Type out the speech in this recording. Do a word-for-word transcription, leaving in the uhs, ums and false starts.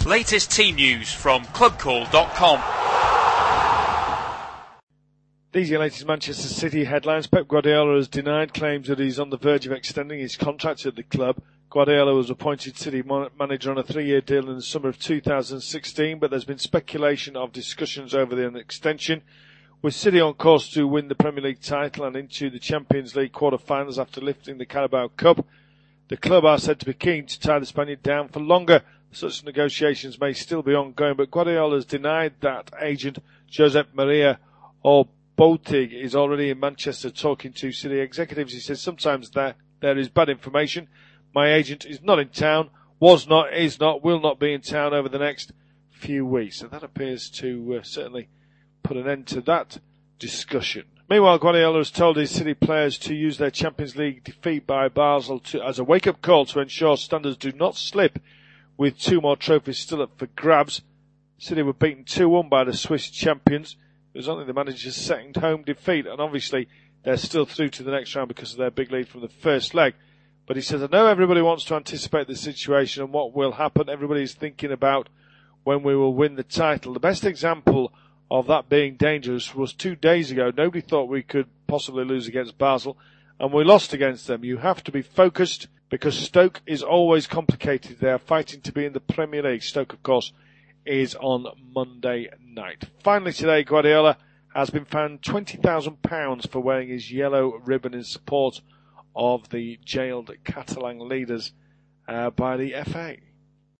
Latest team news from club call dot com. These are your latest Manchester City headlines. Pep Guardiola has denied claims that he's on the verge of extending his contract at the club. Guardiola was appointed City manager on a three-year deal in the summer of two thousand sixteen, but there's been speculation of discussions over the extension. With City on course to win the Premier League title and into the Champions League quarter-finals after lifting the Carabao Cup, the club are said to be keen to tie the Spaniard down for longer. Such negotiations may still be ongoing, but Guardiola has denied that agent Josep Maria Botig is already in Manchester talking to City executives. He says sometimes there, there is bad information. My agent is not in town, was not, is not, will not be in town over the next few weeks. And that appears to uh, certainly put an end to that discussion. Meanwhile, Guardiola has told his City players to use their Champions League defeat by Basel to, as a wake-up call to ensure standards do not slip with two more trophies still up for grabs. City were beaten two one by the Swiss champions. It was only the manager's second home defeat, and obviously they're still through to the next round because of their big lead from the first leg. But he says, I know everybody wants to anticipate the situation and what will happen. Everybody's thinking about when we will win the title. The best example of that being dangerous was two days ago. Nobody thought we could possibly lose against Basel, and we lost against them. You have to be focused because Stoke is always complicated. They are fighting to be in the Premier League. Stoke, of course, is on Monday night. Finally today, Guardiola has been fined twenty thousand pounds for wearing his yellow ribbon in support of the jailed Catalan leaders uh, by the F A.